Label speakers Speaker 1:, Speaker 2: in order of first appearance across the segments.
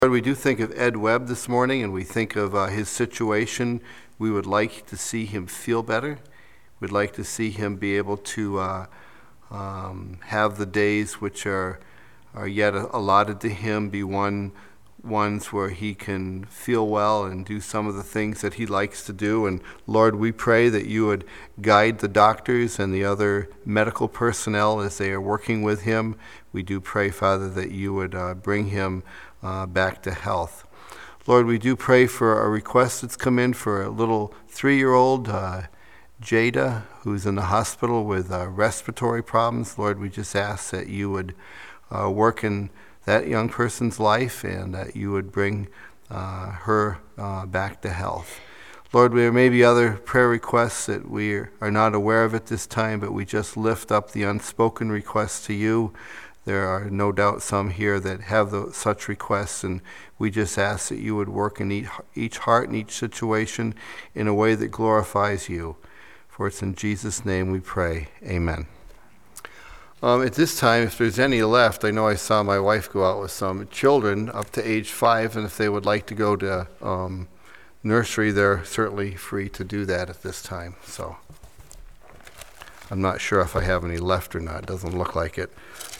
Speaker 1: Lord, we do think of Ed Webb this morning, and we think of his situation. We would like to see him feel better. We'd like to see him be able to have the days which are yet allotted to him be ones where he can feel well and do some of the things that he likes to do. And Lord, we pray that you would guide the doctors and the other medical personnel as they are working with him. We do pray, Father, that you would bring him back to health. Lord, we do pray for a request that's come in for a little 3-year-old, Jada, who's in the hospital with respiratory problems. Lord, we just ask that you would work in that young person's life and that you would bring her back to health. Lord, there may be other prayer requests that we are not aware of at this time, but we just lift up the unspoken requests to you. There are no doubt some here that have such requests, and we just ask that you would work in each heart and each situation in a way that glorifies you. For it's in Jesus' name we pray. Amen. At this time, if there's any left, I know I saw my wife go out with some children up to age 5, and if they would like to go to nursery, they're certainly free to do that at this time. So I'm not sure if I have any left or not. It doesn't look like it.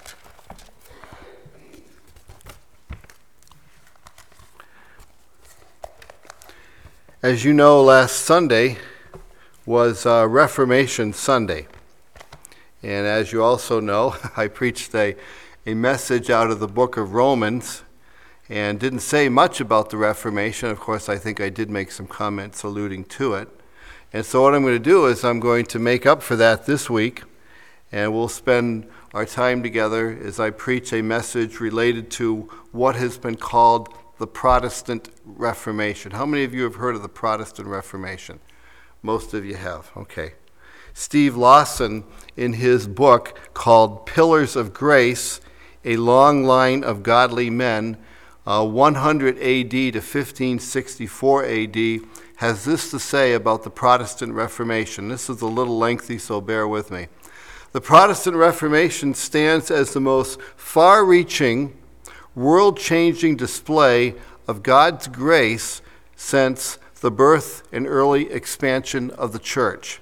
Speaker 1: As you know, last Sunday was Reformation Sunday. And as you also know, I preached a message out of the book of Romans and didn't say much about the Reformation. Of course, I think I did make some comments alluding to it. And so what I'm going to do is I'm going to make up for that this week, and we'll spend our time together as I preach a message related to what has been called the Protestant Reformation. How many of you have heard of the Protestant Reformation? Most of you have. Okay. Steve Lawson, in his book called Pillars of Grace, A Long Line of Godly Men, 100 A.D. to 1564 A.D., has this to say about the Protestant Reformation. This is a little lengthy, so bear with me. The Protestant Reformation stands as the most far-reaching, world-changing display of God's grace since the birth and early expansion of the church.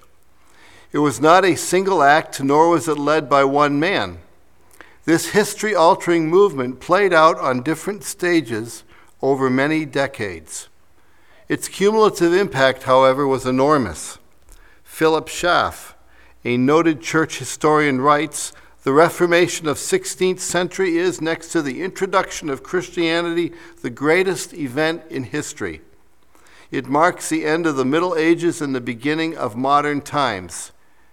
Speaker 1: It was not a single act, nor was it led by one man. This history-altering movement played out on different stages over many decades. Its cumulative impact, however, was enormous. Philip Schaff, a noted church historian, writes, "The Reformation of 16th century is, next to the introduction of Christianity, the greatest event in history. It marks the end of the Middle Ages and the beginning of modern times.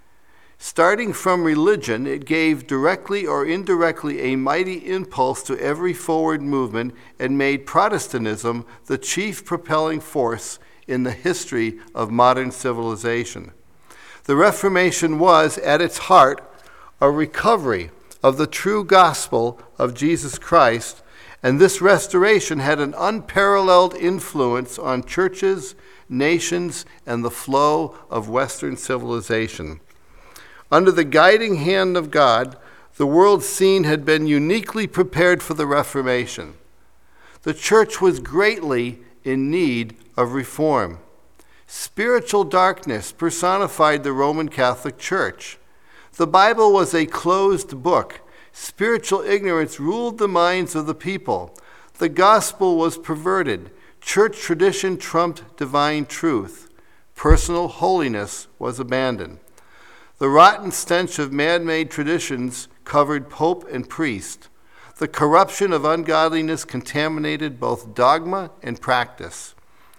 Speaker 1: Starting from religion, it gave directly or indirectly a mighty impulse to every forward movement and made Protestantism the chief propelling force in the history of modern civilization. The Reformation was, at its heart, a recovery of the true gospel of Jesus Christ, and this restoration had an unparalleled influence on churches, nations, and the flow of Western civilization. Under the guiding hand of God, the world scene had been uniquely prepared for the Reformation. The church was greatly in need of reform. Spiritual darkness personified the Roman Catholic Church. The Bible was a closed book. Spiritual ignorance ruled the minds of the people. The gospel was perverted. Church tradition trumped divine truth. Personal holiness was abandoned. The rotten stench of man-made traditions covered pope and priest. The corruption of ungodliness contaminated both dogma and practice.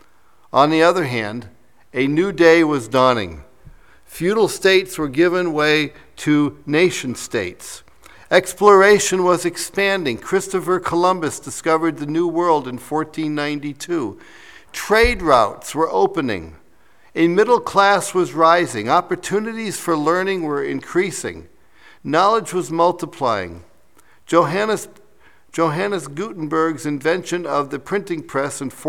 Speaker 1: On the other hand, a new day was dawning. Feudal states were given way to nation states. Exploration was expanding. Christopher Columbus discovered the New World in 1492. Trade routes were opening. A middle class was rising. Opportunities for learning were increasing. Knowledge was multiplying. Johannes Gutenberg's invention of the printing press in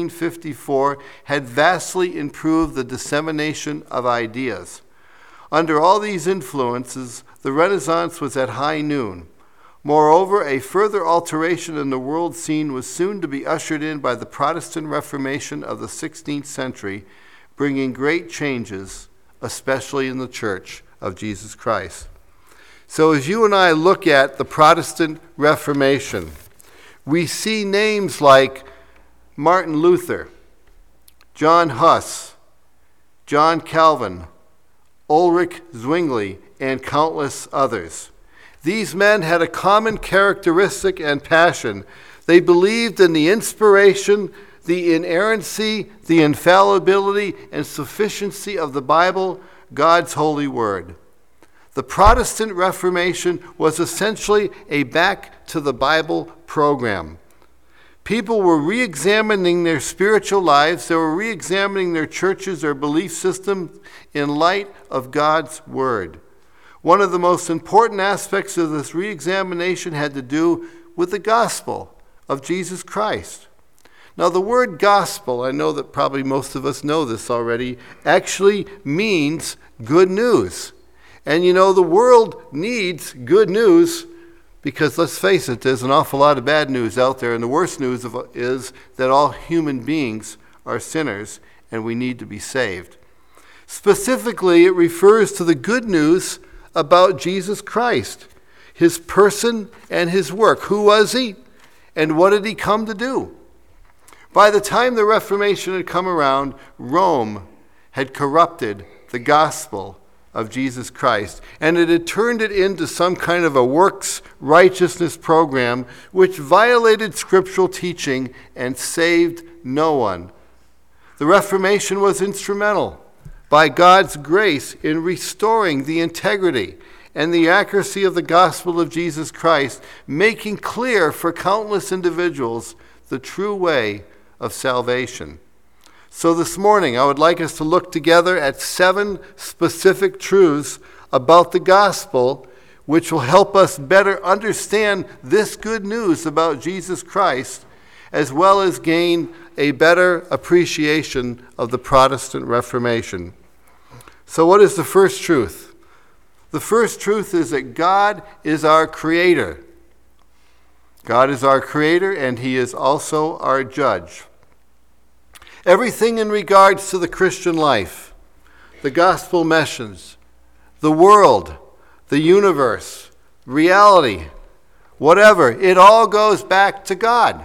Speaker 1: 1454 had vastly improved the dissemination of ideas. Under all these influences, the Renaissance was at high noon. Moreover, a further alteration in the world scene was soon to be ushered in by the Protestant Reformation of the 16th century, bringing great changes, especially in the Church of Jesus Christ. So as you and I look at the Protestant Reformation, we see names like Martin Luther, John Huss, John Calvin, Ulrich Zwingli, and countless others. These men had a common characteristic and passion. They believed in the inspiration, the inerrancy, the infallibility, and sufficiency of the Bible, God's holy word. The Protestant Reformation was essentially a back to the Bible program. People were re-examining their spiritual lives. They were re-examining their churches, their belief systems in light of God's word. One of the most important aspects of this re-examination had to do with the gospel of Jesus Christ. Now, the word gospel, I know that probably most of us know this already, actually means good news. And you know, the world needs good news because, let's face it, there's an awful lot of bad news out there. And the worst news is that all human beings are sinners and we need to be saved. Specifically, it refers to the good news about Jesus Christ, his person and his work. Who was he and what did he come to do? By the time the Reformation had come around, Rome had corrupted the gospel of Jesus Christ, and it had turned it into some kind of a works righteousness program which violated scriptural teaching and saved no one. The Reformation was instrumental by God's grace in restoring the integrity and the accuracy of the gospel of Jesus Christ, making clear for countless individuals the true way of salvation. So this morning, I would like us to look together at 7 specific truths about the gospel, which will help us better understand this good news about Jesus Christ, as well as gain a better appreciation of the Protestant Reformation. So what is the first truth? The first truth is that God is our creator. God is our creator, and he is also our judge. Everything in regards to the Christian life, the gospel message, the world, the universe, reality, whatever, it all goes back to God.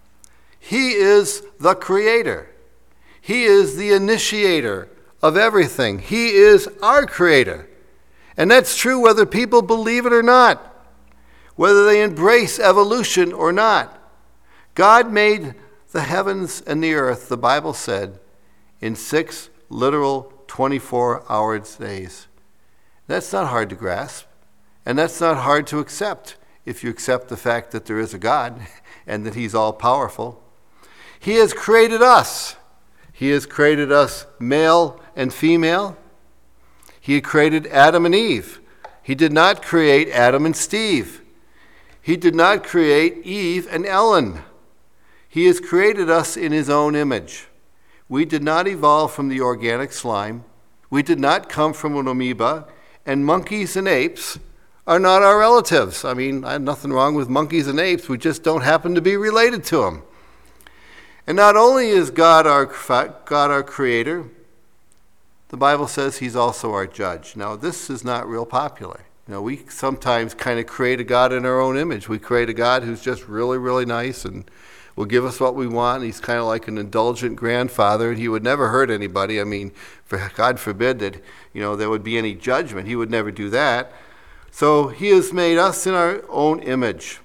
Speaker 1: He is the creator. He is the initiator of everything. He is our creator. And that's true whether people believe it or not, whether they embrace evolution or not. God made the heavens and the earth, the Bible said, in 6 literal 24-hour days. That's not hard to grasp, and that's not hard to accept if you accept the fact that there is a God and that he's all-powerful. He has created us. He has created us male and female. He created Adam and Eve. He did not create Adam and Steve. He did not create Eve and Ellen. He has created us in his own image. We did not evolve from the organic slime. We did not come from an amoeba. And monkeys and apes are not our relatives. I mean, I have nothing wrong with monkeys and apes. We just don't happen to be related to them. And not only is God our creator, the Bible says he's also our judge. Now, this is not real popular. You know, we sometimes kind of create a God in our own image. We create a God who's just really, really nice and will give us what we want. He's kind of like an indulgent grandfather, and he would never hurt anybody. I mean, God forbid that, there would be any judgment. He would never do that. So he has made us in our own image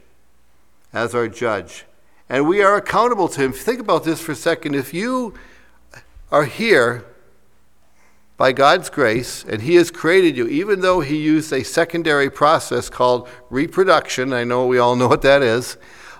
Speaker 1: as our judge. And we are accountable to him. Think about this for a second. If you are here by God's grace, and he has created you, even though he used a secondary process called reproduction, I know we all know what that is,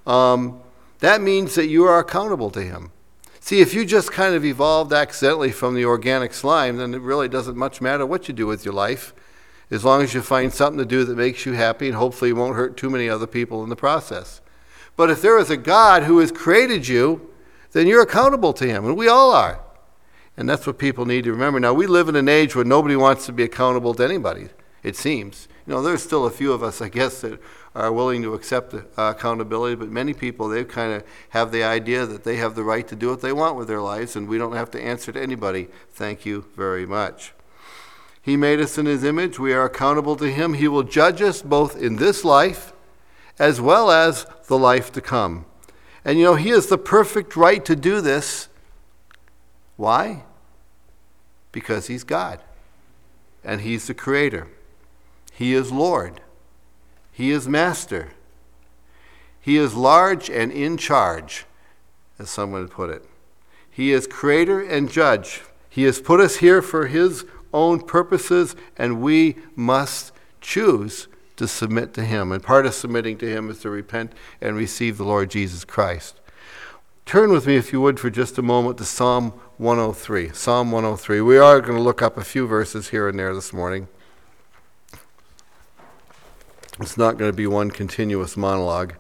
Speaker 1: that means that you are accountable to him. See, if you just kind of evolved accidentally from the organic slime, then it really doesn't much matter what you do with your life, as long as you find something to do that makes you happy and hopefully won't hurt too many other people in the process. But if there is a God who has created you, then you're accountable to him, and we all are. And that's what people need to remember. Now, we live in an age where nobody wants to be accountable to anybody, it seems. There's still a few of us, I guess, that are willing to accept accountability, but many people, they kind of have the idea that they have the right to do what they want with their lives, and we don't have to answer to anybody. Thank you very much. He made us in his image. We are accountable to him. He will judge us both in this life as well as the life to come. And he has the perfect right to do this. Why? Because he's God. And he's the creator. He is Lord. He is master. He is large and in charge, as someone would put it. He is creator and judge. He has put us here for his own purposes, and we must choose to submit to him. And part of submitting to him is to repent and receive the Lord Jesus Christ. Turn with me, if you would, for just a moment to Psalm 103. Psalm 103. We are going to look up a few verses here and there this morning. It's not going to be one continuous monologue.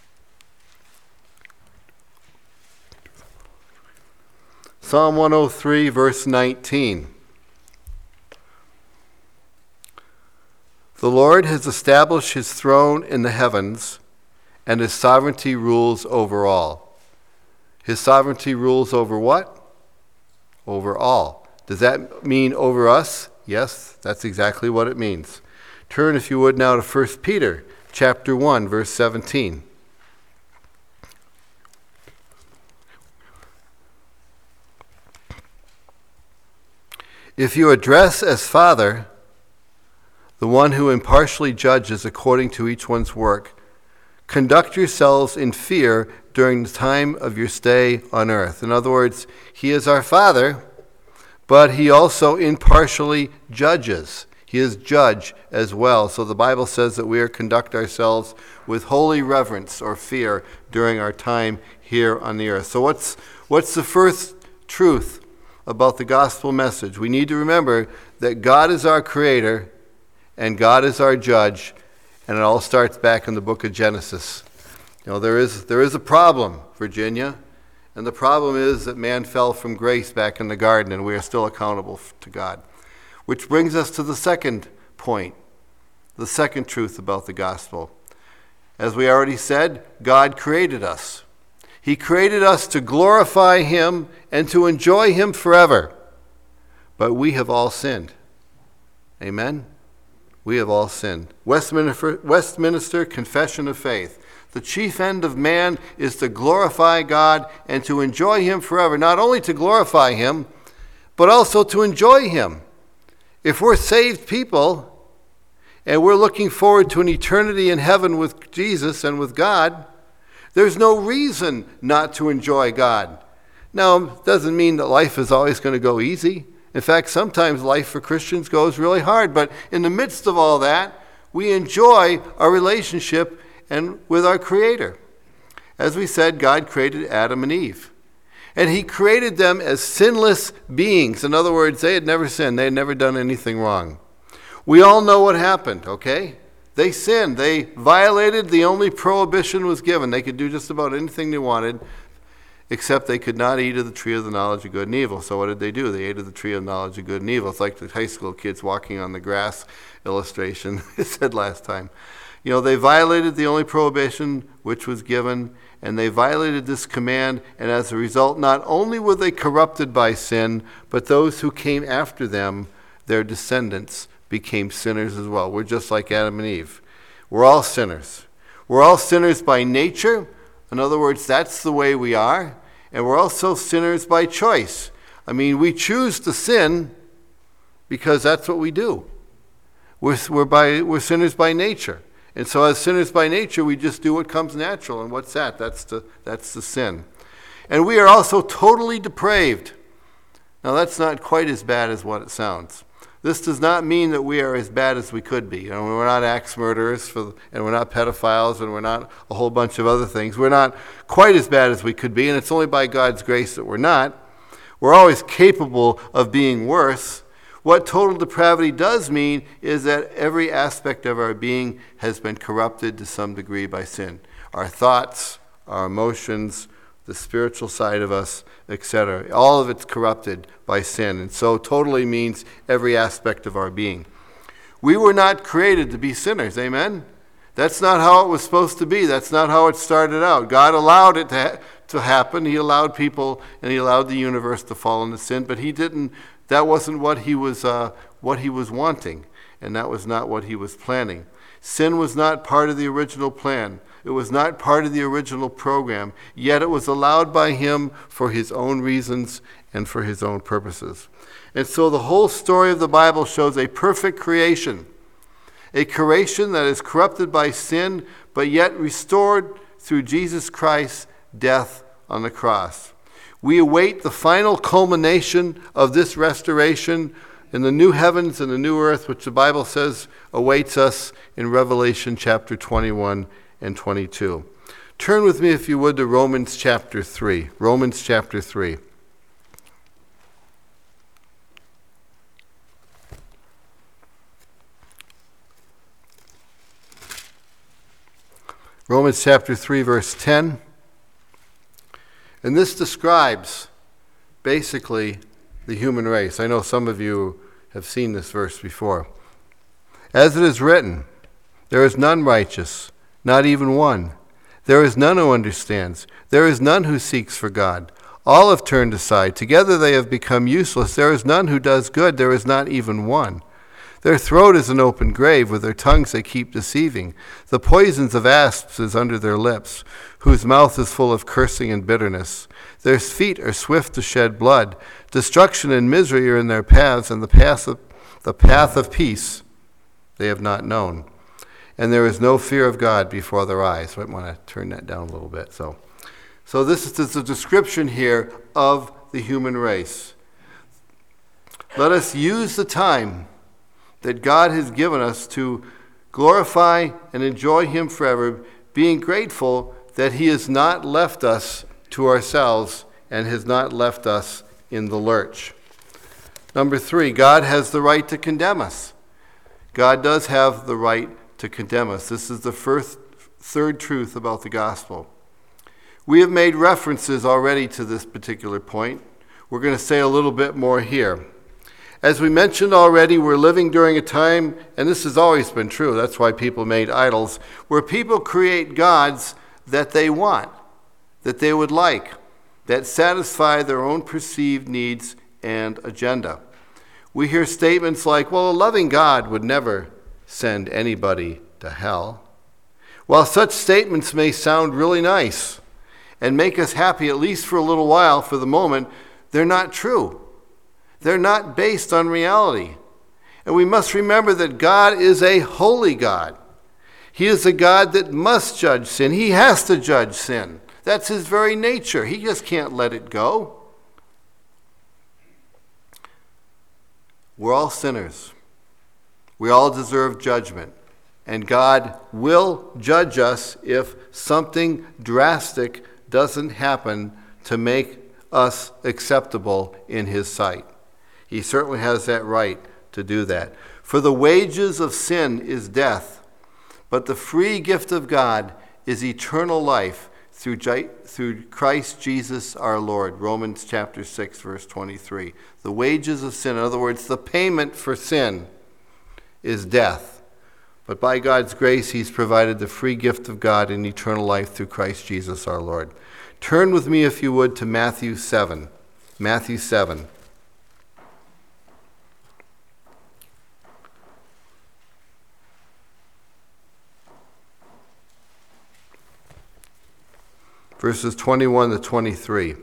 Speaker 1: Psalm 103, verse 19. The Lord has established his throne in the heavens, and his sovereignty rules over all. His sovereignty rules over what? Over all. Does that mean over us? Yes, that's exactly what it means. Turn, if you would, now to 1 Peter chapter 1, verse 17. If you address as Father the one who impartially judges according to each one's work, conduct yourselves in fear during the time of your stay on earth. In other words, he is our Father, but he also impartially judges. He is judge as well. So the Bible says that we are to conduct ourselves with holy reverence or fear during our time here on the earth. So what's the first truth about the gospel message? We need to remember that God is our creator and God is our judge, and it all starts back in the book of Genesis. There is a problem, Virginia, and the problem is that man fell from grace back in the garden, and we are still accountable to God. Which brings us to the second point, the second truth about the gospel. As we already said, God created us. He created us to glorify him and to enjoy him forever. But we have all sinned. Amen? We have all sinned. Westminster Confession of Faith. The chief end of man is to glorify God and to enjoy him forever. Not only to glorify him, but also to enjoy him. If we're saved people and we're looking forward to an eternity in heaven with Jesus and with God, there's no reason not to enjoy God. Now, it doesn't mean that life is always going to go easy. In fact, sometimes life for Christians goes really hard, but in the midst of all that, we enjoy our relationship and with our Creator. As we said, God created Adam and Eve. And he created them as sinless beings. In other words, they had never sinned. They had never done anything wrong. We all know what happened, okay? They sinned. They violated the only prohibition was given. They could do just about anything they wanted, except they could not eat of the tree of the knowledge of good and evil. So what did they do? They ate of the tree of knowledge of good and evil. It's like the high school kids walking on the grass illustration I said last time. They violated the only prohibition which was given, and they violated this command, and as a result, not only were they corrupted by sin, but those who came after them, their descendants, became sinners as well. We're just like Adam and Eve. We're all sinners. We're all sinners by nature. In other words, that's the way we are. And we're also sinners by choice. We choose to sin because that's what we do. We're sinners by nature. And so as sinners by nature, we just do what comes natural. And what's that? That's the sin. And we are also totally depraved. Now, that's not quite as bad as what it sounds. This does not mean that we are as bad as we could be. We're not axe murderers, and we're not pedophiles, and we're not a whole bunch of other things. We're not quite as bad as we could be, and it's only by God's grace that we're not. We're always capable of being worse. What total depravity does mean is that every aspect of our being has been corrupted to some degree by sin. Our thoughts, our emotions, the spiritual side of us, etc. All of it's corrupted by sin. And so totally means every aspect of our being. We were not created to be sinners, amen? That's not how it was supposed to be. That's not how it started out. God allowed it to happen. He allowed people and he allowed the universe to fall into sin, but he didn't. That wasn't what he was wanting, and that was not what he was planning. Sin was not part of the original plan. It was not part of the original program, yet it was allowed by him for his own reasons and for his own purposes. And so the whole story of the Bible shows a perfect creation, a creation that is corrupted by sin, but yet restored through Jesus Christ's death on the cross. We await the final culmination of this restoration in the new heavens and the new earth, which the Bible says awaits us in Revelation chapter 21 and 22. Turn with me, if you would, to Romans chapter 3. Romans chapter 3. Romans chapter 3, verse 10. And this describes basically the human race. I know some of you have seen this verse before. As it is written, there is none righteous, not even one. There is none who understands. There is none who seeks for God. All have turned aside. Together they have become useless. There is none who does good. There is not even one. Their throat is an open grave. With their tongues they keep deceiving. The poisons of asps is under their lips, whose mouth is full of cursing and bitterness. Their feet are swift to shed blood. Destruction and misery are in their paths, and the path of peace they have not known. And there is no fear of God before their eyes. I might want to turn that down a little bit. So this is a description here of the human race. Let us use the time that God has given us to glorify and enjoy him forever, being grateful that he has not left us to ourselves and has not left us in the lurch. Number 3, God has the right to condemn us. God does have the right to condemn us. This is the third truth about the gospel. We have made references already to this particular point. We're going to say a little bit more here. As we mentioned already, we're living during a time, and this has always been true, that's why people made idols, where people create gods that they want, that they would like, that satisfy their own perceived needs and agenda. We hear statements like, well, a loving God would never send anybody to hell. While such statements may sound really nice and make us happy, at least for a little while, for the moment, they're not true. They're not based on reality. And we must remember that God is a holy God. He is a God that must judge sin. He has to judge sin. That's his very nature. He just can't let it go. We're all sinners. We all deserve judgment. And God will judge us if something drastic doesn't happen to make us acceptable in his sight. He certainly has that right to do that. For the wages of sin is death, but the free gift of God is eternal life through Christ Jesus our Lord. Romans chapter 6, verse 23. The wages of sin, in other words, the payment for sin, is death. But by God's grace, he's provided the free gift of God in eternal life through Christ Jesus our Lord. Turn with me, if you would, to Matthew 7. Matthew 7. Verses 21 to 23.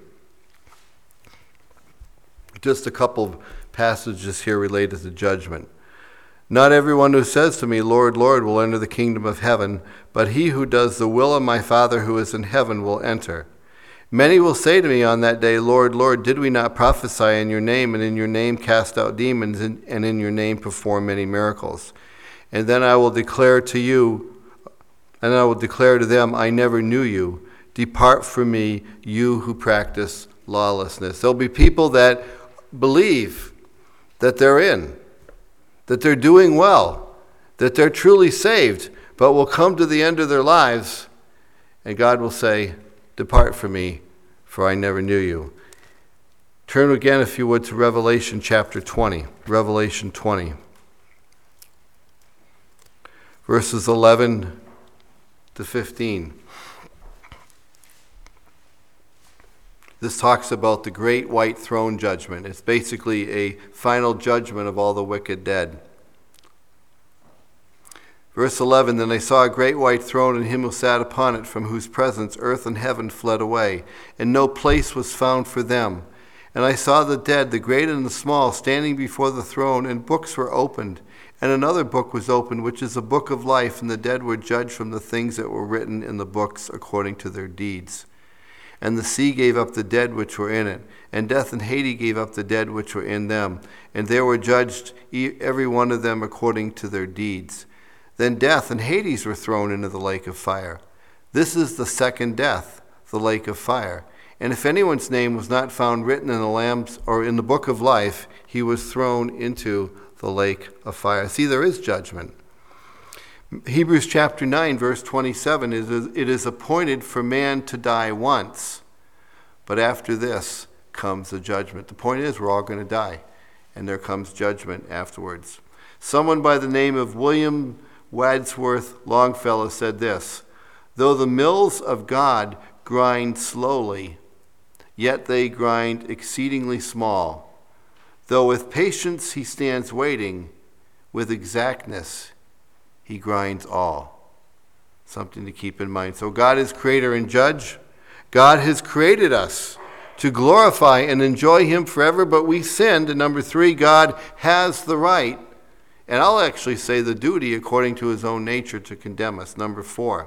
Speaker 1: Just a couple of passages here related to judgment. Not everyone who says to me, Lord, Lord, will enter the kingdom of heaven, but he who does the will of my Father who is in heaven will enter. Many will say to me on that day, Lord, Lord, did we not prophesy in your name, and in your name cast out demons, and in your name perform many miracles? And then I will declare to them, I never knew you. Depart from me, you who practice lawlessness. There'll be people that believe that they're doing well, that they're truly saved, but will come to the end of their lives, and God will say, depart from me, for I never knew you. Turn again, if you would, to Revelation chapter 20. Revelation 20. Verses 11 to 15. This talks about the great white throne judgment. It's basically a final judgment of all the wicked dead. Verse 11, then I saw a great white throne and him who sat upon it, from whose presence earth and heaven fled away, and no place was found for them. And I saw the dead, the great and the small, standing before the throne, and books were opened. And another book was opened, which is a book of life, and the dead were judged from the things that were written in the books according to their deeds. And the sea gave up the dead which were in it, and death and Hades gave up the dead which were in them, and they were judged every one of them according to their deeds. Then death and Hades were thrown into the lake of fire. This is the second death, the lake of fire. And if anyone's name was not found written in the Lamb's or in the book of life, he was thrown into the lake of fire. See, there is judgment. Hebrews chapter 9, verse 27 it is appointed for man to die once, but after this comes the judgment. The point is, we're all going to die, and there comes judgment afterwards. Someone by the name of William Wadsworth Longfellow said this, though the mills of God grind slowly, yet they grind exceedingly small. Though with patience he stands waiting, with exactness he grinds all. Something to keep in mind. So God is creator and judge. God has created us to glorify and enjoy him forever, but we sinned. And number 3, God has the right, and I'll actually say the duty according to his own nature, to condemn us. Number 4,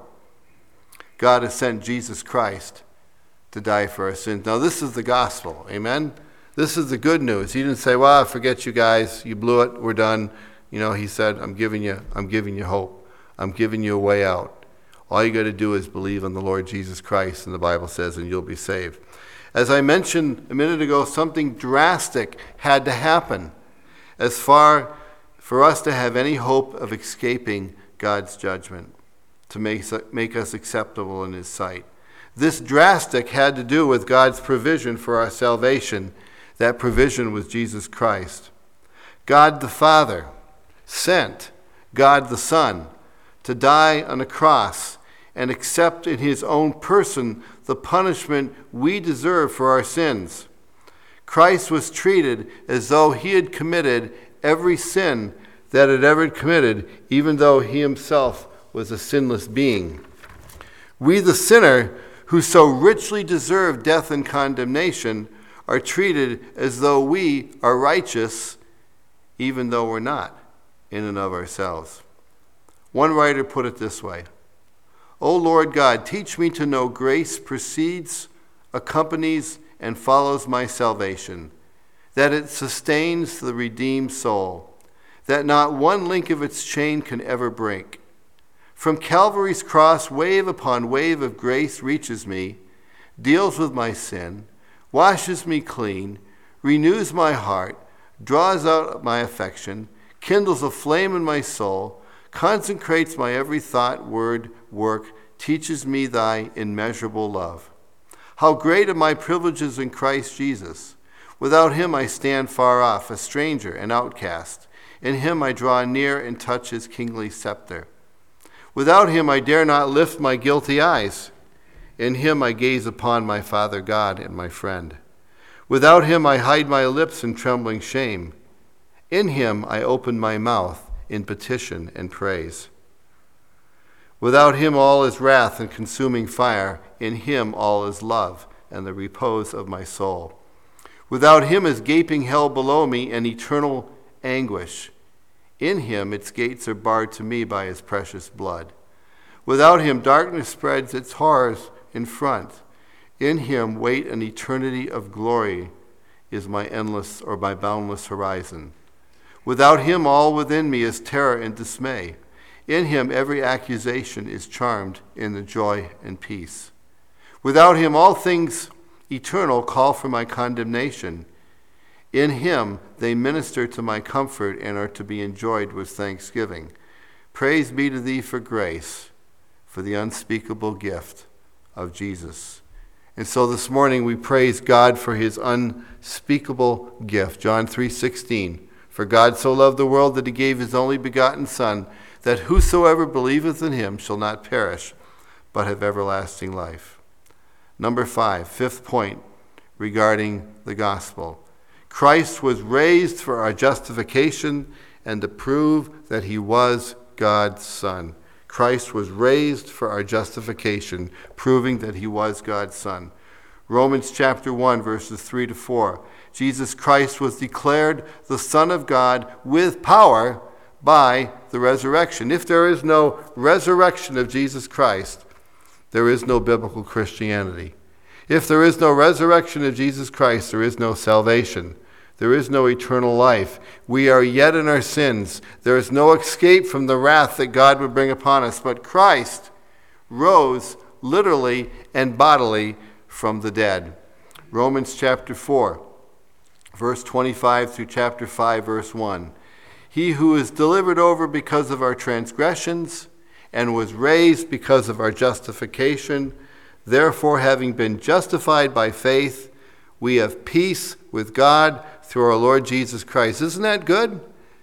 Speaker 1: God has sent Jesus Christ to die for our sins. Now this is the gospel, amen? This is the good news. He didn't say, well, forget you guys, you blew it, we're done. You know, he said, I'm giving you hope. I'm giving you a way out. All you got to do is believe in the Lord Jesus Christ, and the Bible says, and you'll be saved. As I mentioned a minute ago, something drastic had to happen as far for us to have any hope of escaping God's judgment, to make us acceptable in his sight. This drastic had to do with God's provision for our salvation. That provision was Jesus Christ. God the Father sent God the Son to die on a cross and accept in his own person the punishment we deserve for our sins. Christ was treated as though he had committed every sin that had ever committed, even though he himself was a sinless being. We, the sinner, who so richly deserve death and condemnation, are treated as though we are righteous, even though we're not in and of ourselves. One writer put it this way, O Lord God, teach me to know grace precedes, accompanies, and follows my salvation, that it sustains the redeemed soul, that not one link of its chain can ever break. From Calvary's cross, wave upon wave of grace reaches me, deals with my sin, washes me clean, renews my heart, draws out my affection, kindles a flame in my soul, consecrates my every thought, word, work, teaches me thy immeasurable love. How great are my privileges in Christ Jesus! Without him I stand far off, a stranger and outcast. In him I draw near and touch his kingly scepter. Without him I dare not lift my guilty eyes. In him I gaze upon my Father God and my friend. Without him I hide my lips in trembling shame. In him I open my mouth in petition and praise. Without him all is wrath and consuming fire. In him all is love and the repose of my soul. Without him is gaping hell below me and eternal anguish. In him its gates are barred to me by his precious blood. Without him darkness spreads its horrors in front. In him wait an eternity of glory is my endless or my boundless horizon. Without him all within me is terror and dismay. In him every accusation is charmed in the joy and peace. Without him all things eternal call for my condemnation. In him they minister to my comfort and are to be enjoyed with thanksgiving. Praise be to thee for grace, for the unspeakable gift of Jesus. And so this morning we praise God for his unspeakable gift. John 3:16. For God so loved the world that he gave his only begotten Son, that whosoever believeth in him shall not perish, but have everlasting life. Number 5, fifth point regarding the gospel. Christ was raised for our justification and to prove that he was God's Son. Christ was raised for our justification, proving that he was God's Son. Romans chapter 1, verses 3 to 4. Jesus Christ was declared the Son of God with power by the resurrection. If there is no resurrection of Jesus Christ, there is no biblical Christianity. If there is no resurrection of Jesus Christ, there is no salvation. There is no eternal life. We are yet in our sins. There is no escape from the wrath that God would bring upon us. But Christ rose literally and bodily from the dead. Romans chapter 4, verse 25 through chapter 5, verse 1. He who is delivered over because of our transgressions and was raised because of our justification, therefore having been justified by faith, we have peace with God through our Lord Jesus Christ. Isn't that good?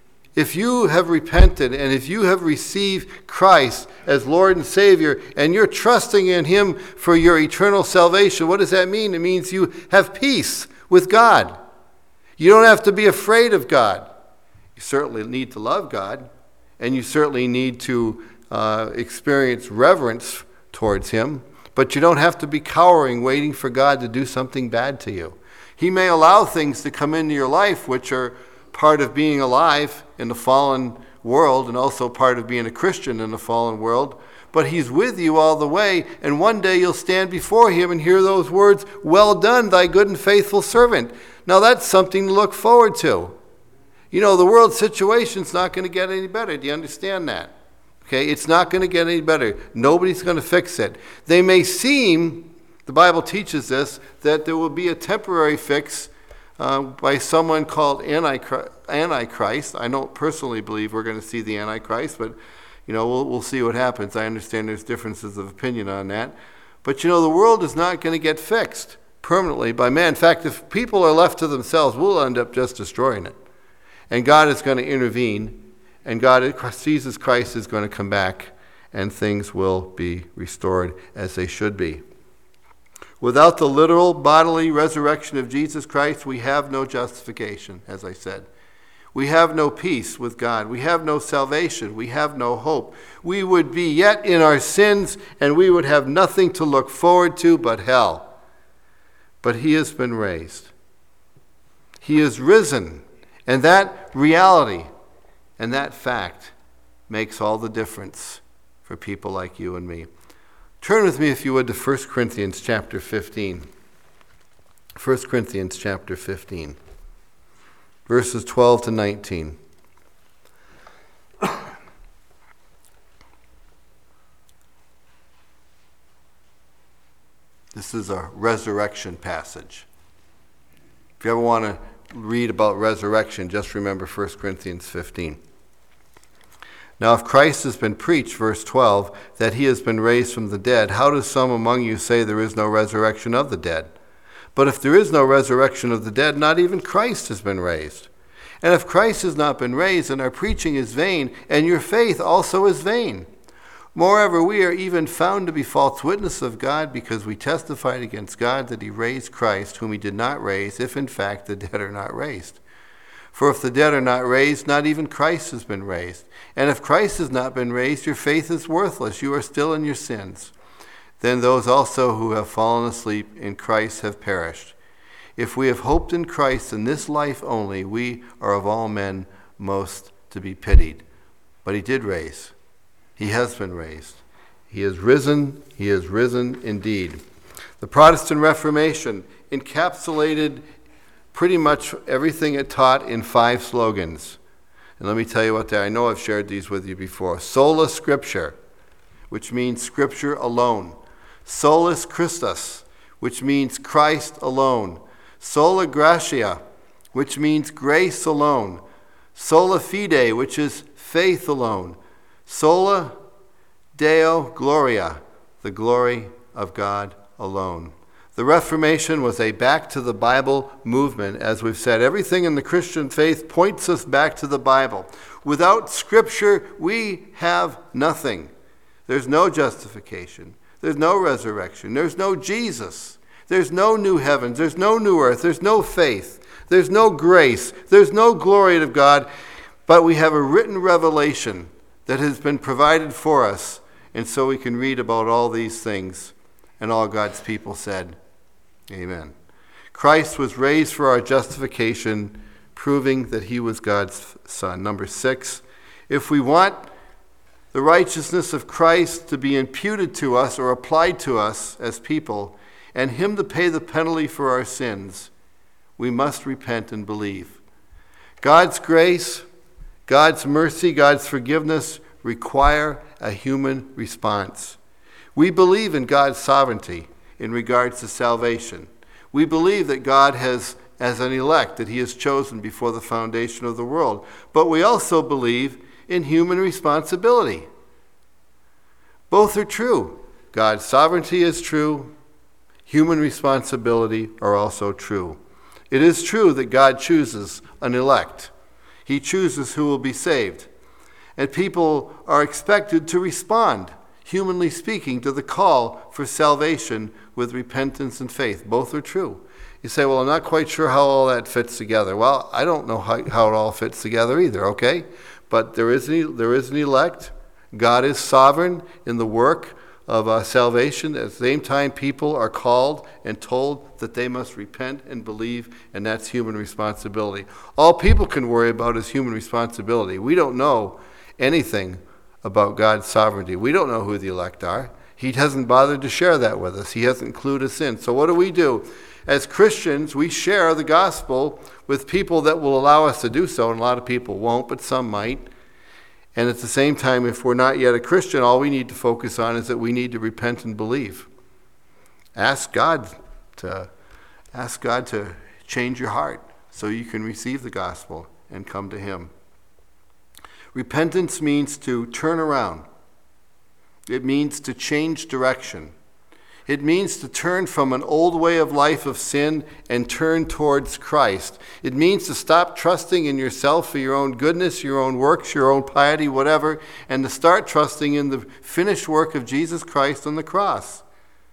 Speaker 1: If you have repented and if you have received Christ as Lord and Savior and you're trusting in him for your eternal salvation, what does that mean? It means you have peace with God. You don't have to be afraid of God. You certainly need to love God, and you certainly need to experience reverence towards him, but you don't have to be cowering, waiting for God to do something bad to you. He may allow things to come into your life which are part of being alive in a fallen world and also part of being a Christian in a fallen world, but he's with you all the way, and one day you'll stand before him and hear those words, "Well done, thy good and faithful servant." Now that's something to look forward to. You know, the world situation's not going to get any better. Do you understand that? Okay, it's not going to get any better. Nobody's going to fix it. They may seem, the Bible teaches this, that there will be a temporary fix by someone called Antichrist. I don't personally believe we're going to see the Antichrist, but you know, we'll see what happens. I understand there's differences of opinion on that. But you know, the world is not going to get fixed permanently by man. In fact, if people are left to themselves, we'll end up just destroying it. And God is going to intervene, and Jesus Christ is going to come back, and things will be restored as they should be. Without the literal bodily resurrection of Jesus Christ, we have no justification, as I said. We have no peace with God. We have no salvation. We have no hope. We would be yet in our sins, and we would have nothing to look forward to but hell. But he has been raised. He is risen. And that reality and that fact makes all the difference for people like you and me. Turn with me, if you would, to 1 Corinthians chapter 15. 1 Corinthians chapter 15, verses 12 to 19. This is a resurrection passage. If you ever want to read about resurrection, just remember 1 Corinthians 15. Now, if Christ has been preached, verse 12, that he has been raised from the dead, how do some among you say there is no resurrection of the dead? But if there is no resurrection of the dead, not even Christ has been raised. And if Christ has not been raised, then our preaching is vain, and your faith also is vain. Moreover, we are even found to be false witnesses of God, because we testified against God that he raised Christ, whom he did not raise, if in fact the dead are not raised. For if the dead are not raised, not even Christ has been raised. And if Christ has not been raised, your faith is worthless. You are still in your sins. Then those also who have fallen asleep in Christ have perished. If we have hoped in Christ in this life only, we are of all men most to be pitied. But he did raise. He has been raised. He is risen. He is risen indeed. The Protestant Reformation encapsulated pretty much everything it taught in 5 slogans. And let me tell you what they are. I know I've shared these with you before. Sola Scriptura, which means Scripture alone. Solus Christus, which means Christ alone. Sola Gratia, which means grace alone. Sola Fide, which is faith alone. Sola Deo Gloria, the glory of God alone. The Reformation was a back to the Bible movement. As we've said, everything in the Christian faith points us back to the Bible. Without Scripture, we have nothing. There's no justification. There's no resurrection. There's no Jesus. There's no new heavens. There's no new earth. There's no faith. There's no grace. There's no glory of God. But we have a written revelation that has been provided for us. And so we can read about all these things. And all God's people said, amen. Christ was raised for our justification, proving that he was God's Son. Number 6, if we want the righteousness of Christ to be imputed to us or applied to us as people, and him to pay the penalty for our sins, we must repent and believe. God's grace, God's mercy, God's forgiveness require a human response. We believe in God's sovereignty in regards to salvation. We believe that God has, as an elect, that he has chosen before the foundation of the world. But we also believe in human responsibility. Both are true. God's sovereignty is true. Human responsibility are also true. It is true that God chooses an elect. He chooses who will be saved. And people are expected to respond, humanly speaking, to the call for salvation with repentance and faith. Both are true. You say, well, I'm not quite sure how all that fits together. Well, I don't know how it all fits together either, okay? But there is an elect. God is sovereign in the work of salvation. At the same time, people are called and told that they must repent and believe, and that's human responsibility. All people can worry about is human responsibility. We don't know anything about God's sovereignty. We don't know who the elect are. He hasn't bothered to share that with us. He hasn't clued us in. So what do? As Christians, we share the gospel with people that will allow us to do so, and a lot of people won't, but some might. And at the same time, if we're not yet a Christian, all we need to focus on is that we need to repent and believe. Ask God to change your heart so you can receive the gospel and come to him. Repentance means to turn around. It means to change direction. It means to turn from an old way of life of sin and turn towards Christ. It means to stop trusting in yourself for your own goodness, your own works, your own piety, whatever, and to start trusting in the finished work of Jesus Christ on the cross.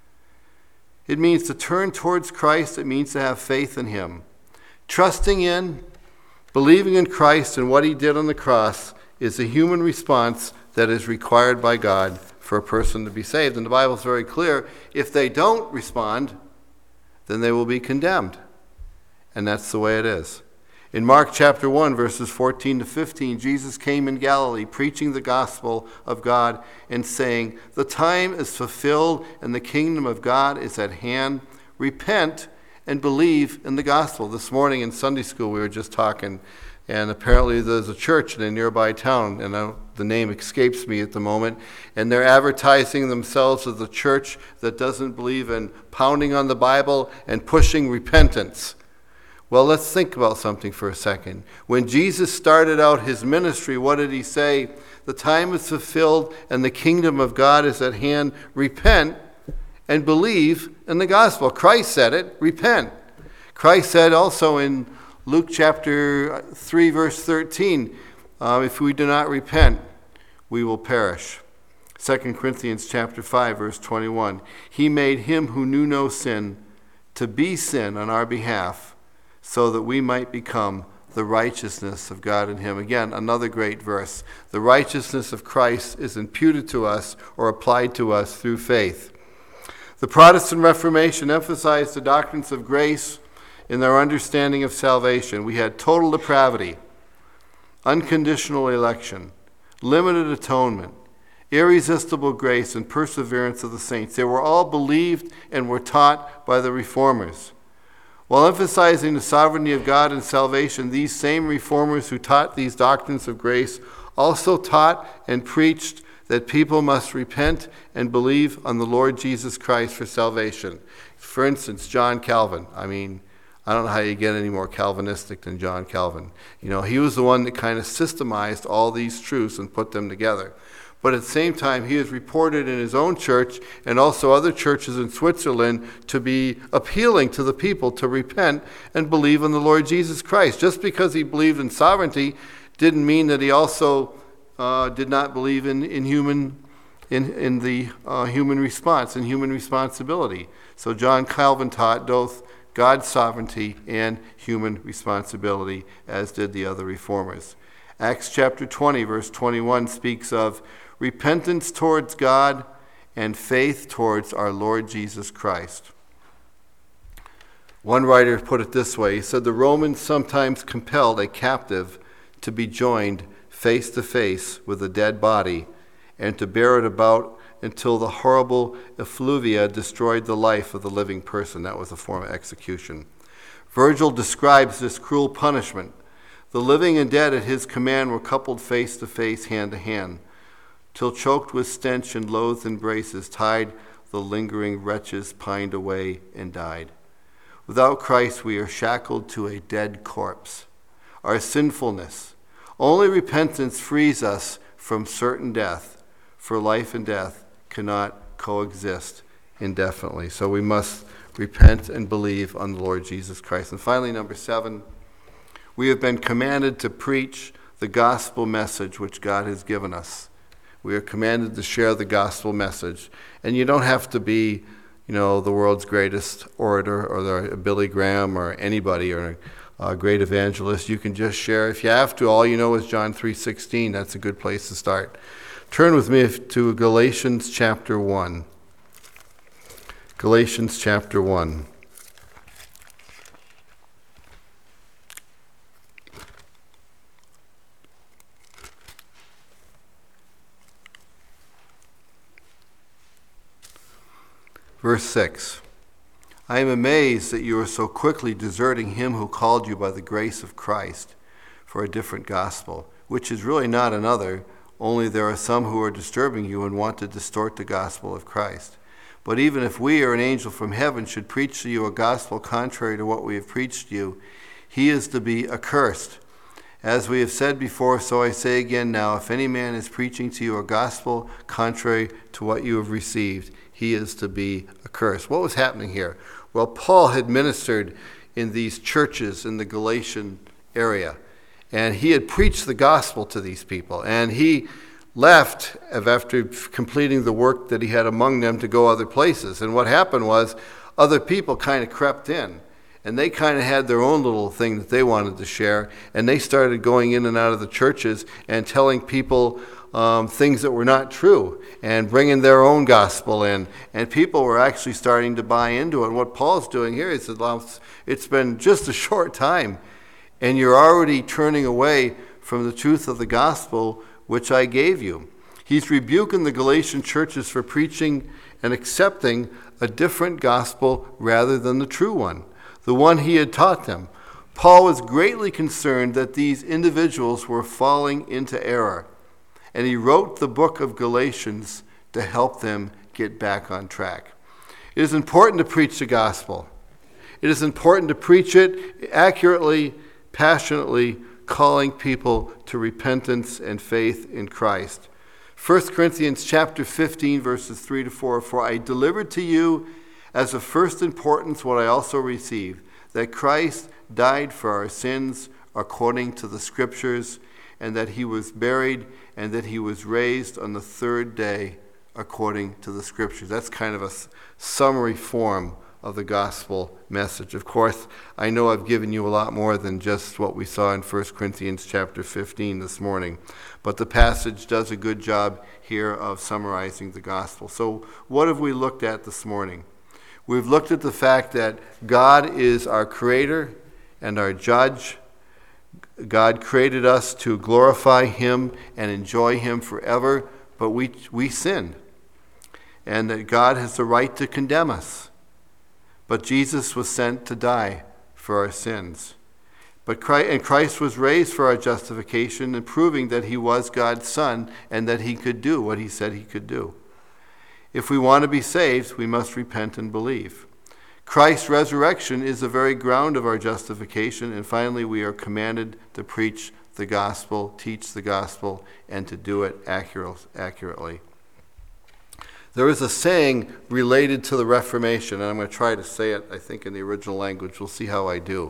Speaker 1: It means to turn towards Christ. It means to have faith in him. Trusting in, believing in Christ and what he did on the cross is a human response that is required by God for a person to be saved. And the Bible is very clear. If they don't respond, then they will be condemned. And that's the way it is. In Mark chapter 1, verses 14 to 15, Jesus came in Galilee preaching the gospel of God and saying, "The time is fulfilled and the kingdom of God is at hand. Repent and believe in the gospel." This morning in Sunday school we were just talking, and apparently there's a church in a nearby town, and the name escapes me at the moment, and they're advertising themselves as a church that doesn't believe in pounding on the Bible and pushing repentance. Well, let's think about something for a second. When Jesus started out his ministry, what did he say? The time is fulfilled and the kingdom of God is at hand. Repent and believe in the gospel. Christ said it, repent. Christ said also in Luke chapter 3, verse 13, if we do not repent, we will perish. 2 Corinthians chapter 5, verse 21, he made him who knew no sin to be sin on our behalf, so that we might become the righteousness of God in him. Again, another great verse. The righteousness of Christ is imputed to us or applied to us through faith. The Protestant Reformation emphasized the doctrines of grace in their understanding of salvation. We had total depravity, unconditional election, limited atonement, irresistible grace, and perseverance of the saints. They were all believed and were taught by the Reformers. While emphasizing the sovereignty of God and salvation, these same reformers who taught these doctrines of grace also taught and preached that people must repent and believe on the Lord Jesus Christ for salvation. For instance, John Calvin. I don't know how you get any more Calvinistic than John Calvin. He was the one that kind of systemized all these truths and put them together. But at the same time, he is reported in his own church and also other churches in Switzerland to be appealing to the people to repent and believe in the Lord Jesus Christ. Just because he believed in sovereignty didn't mean that he also did not believe in human in the human response and human responsibility. So John Calvin taught both God's sovereignty and human responsibility, as did the other reformers. Acts chapter 20, verse 21 speaks of repentance towards God and faith towards our Lord Jesus Christ. One writer put it this way. He said, the Romans sometimes compelled a captive to be joined face to face with a dead body and to bear it about until the horrible effluvia destroyed the life of the living person. That was a form of execution. Virgil describes this cruel punishment. The living and dead at his command were coupled face to face, hand to hand, till choked with stench and loathed embraces, tied the lingering wretches pined away and died. Without Christ, we are shackled to a dead corpse. Our sinfulness, only repentance frees us from certain death, for life and death cannot coexist indefinitely. So we must repent and believe on the Lord Jesus Christ. And finally, number 7, we have been commanded to preach the gospel message which God has given us. We are commanded to share the gospel message. And you don't have to be the world's greatest orator or the Billy Graham or anybody or a great evangelist. You can just share. If you have to, all you know is John 3:16. That's a good place to start. Turn with me to Galatians chapter 1. Galatians chapter 1. Verse 6, I am amazed that you are so quickly deserting him who called you by the grace of Christ for a different gospel, which is really not another, only there are some who are disturbing you and want to distort the gospel of Christ. But even if we or an angel from heaven should preach to you a gospel contrary to what we have preached to you, he is to be accursed. As we have said before, so I say again now, if any man is preaching to you a gospel contrary to what you have received, he is to be accursed. What was happening here? Well, Paul had ministered in these churches in the Galatian area, and he had preached the gospel to these people, and he left after completing the work that he had among them to go other places. And what happened was other people kind of crept in, and they kind of had their own little thing that they wanted to share, and they started going in and out of the churches and telling people things that were not true and bringing their own gospel in. And people were actually starting to buy into it. And what Paul's doing here is it's been just a short time, and you're already turning away from the truth of the gospel which I gave you. He's rebuking the Galatian churches for preaching and accepting a different gospel rather than the true one, the one he had taught them. Paul was greatly concerned that these individuals were falling into error, and he wrote the book of Galatians to help them get back on track. It is important to preach the gospel. It is important to preach it accurately, passionately, calling people to repentance and faith in Christ. 1 Corinthians chapter 15, verses 3 to 4, for I delivered to you as of first importance what I also received, that Christ died for our sins according to the Scriptures, and that he was buried, and that he was raised on the third day according to the Scriptures. That's kind of a summary form of the gospel message. Of course, I know I've given you a lot more than just what we saw in 1 Corinthians chapter 15 this morning, but the passage does a good job here of summarizing the gospel. So what have we looked at this morning? We've looked at the fact that God is our creator and our judge. God created us to glorify him and enjoy him forever, but we sinned. And that God has the right to condemn us. But Jesus was sent to die for our sins. And Christ was raised for our justification and proving that he was God's Son and that he could do what he said he could do. If we want to be saved, we must repent and believe. Christ's resurrection is the very ground of our justification. And finally, we are commanded to preach the gospel, teach the gospel, and to do it accurately. There is a saying related to the Reformation, and I'm going to try to say it, I think, in the original language. We'll see how I do.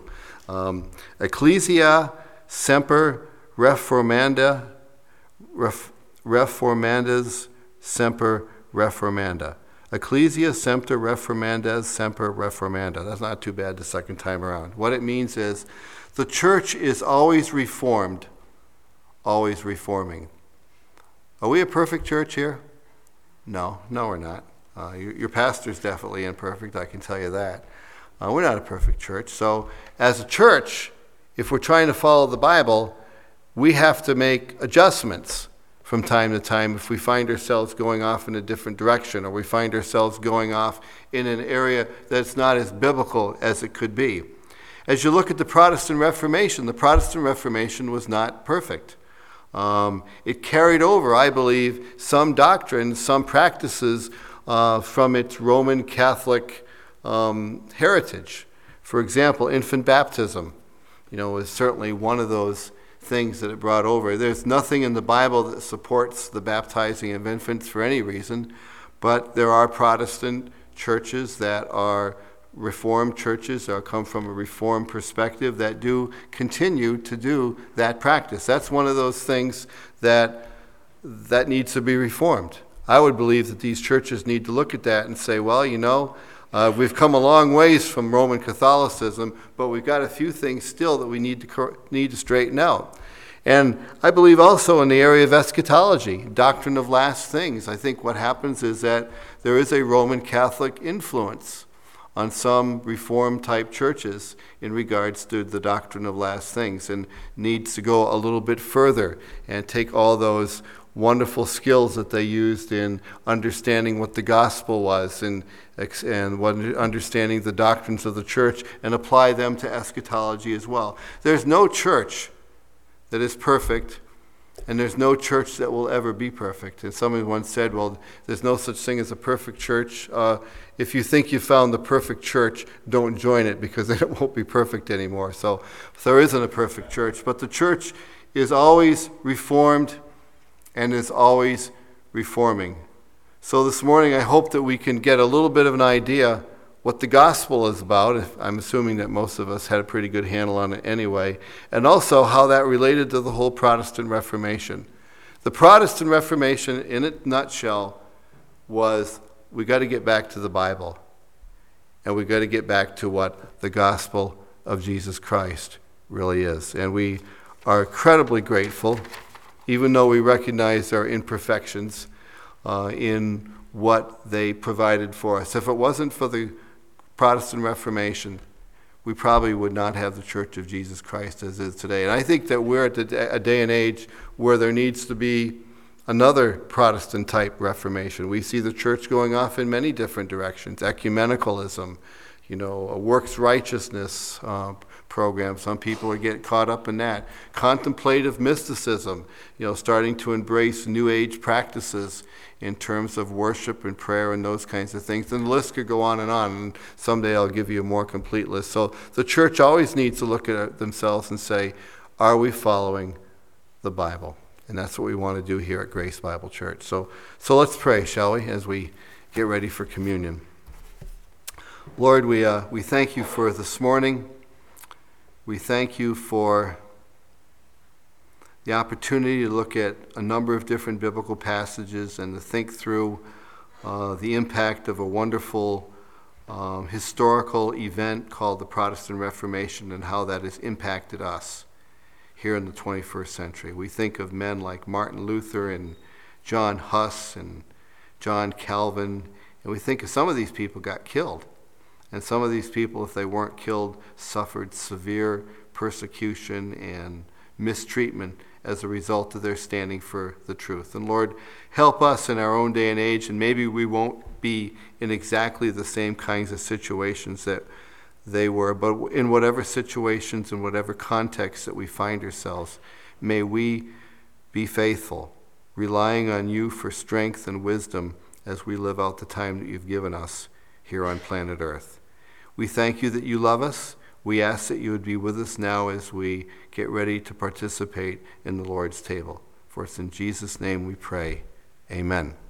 Speaker 1: Ecclesia semper reformandas semper reformanda. Ecclesia semper reformanda, semper reformanda. That's not too bad the second time around. What it means is the church is always reformed, always reforming. Are we a perfect church here? No, we're not. Your pastor's definitely imperfect, I can tell you that. We're not a perfect church. So as a church, if we're trying to follow the Bible, we have to make adjustments from time to time if we find ourselves going off in a different direction, or we find ourselves going off in an area that's not as biblical as it could be. As you look at the Protestant Reformation was not perfect. It carried over, I believe, some doctrines, some practices from its Roman Catholic heritage. For example, infant baptism, is certainly one of those things that it brought over. There's nothing in the Bible that supports the baptizing of infants for any reason, but there are Protestant churches that are Reformed churches or come from a Reformed perspective that do continue to do that practice. That's one of those things that needs to be reformed. I would believe that these churches need to look at that and say, well, we've come a long ways from Roman Catholicism, but we've got a few things still that we need to straighten out. And I believe also in the area of eschatology, doctrine of last things. I think what happens is that there is a Roman Catholic influence on some Reformed type churches in regards to the doctrine of last things, and needs to go a little bit further and take all those wonderful skills that they used in understanding what the gospel was and understanding the doctrines of the church and apply them to eschatology as well. There's no church that is perfect, and there's no church that will ever be perfect. And someone once said, well, there's no such thing as a perfect church. If you think you found the perfect church, don't join it, because then it won't be perfect anymore. So there isn't a perfect church, but the church is always reformed and is always reforming. So this morning, I hope that we can get a little bit of an idea what the gospel is about. I'm assuming that most of us had a pretty good handle on it anyway, and also how that related to the whole Protestant Reformation. The Protestant Reformation, in a nutshell, was we got to get back to the Bible, and we got to get back to what the gospel of Jesus Christ really is. And we are incredibly grateful, even though we recognize our imperfections in what they provided for us. If it wasn't for the Protestant Reformation, we probably would not have the Church of Jesus Christ as is today. And I think that we're at a day and age where there needs to be another Protestant-type Reformation. We see the church going off in many different directions. Ecumenicalism, a works righteousness program. Some people are getting caught up in that. Contemplative mysticism, starting to embrace New Age practices in terms of worship and prayer and those kinds of things. And the list could go on, and someday I'll give you a more complete list. So the church always needs to look at themselves and say, are we following the Bible? And that's what we want to do here at Grace Bible Church. So let's pray, shall we, as we get ready for communion. Lord, we thank you for this morning. We thank you for the opportunity to look at a number of different biblical passages and to think through the impact of a wonderful historical event called the Protestant Reformation and how that has impacted us here in the 21st century. We think of men like Martin Luther and John Huss and John Calvin, and we think of some of these people got killed. And some of these people, if they weren't killed, suffered severe persecution and mistreatment as a result of their standing for the truth. And Lord, help us in our own day and age, and maybe we won't be in exactly the same kinds of situations that they were, but in whatever situations and whatever context that we find ourselves, may we be faithful, relying on you for strength and wisdom as we live out the time that you've given us here on planet Earth. We thank you that you love us. We ask that you would be with us now as we get ready to participate in the Lord's table. For it's in Jesus' name we pray. Amen.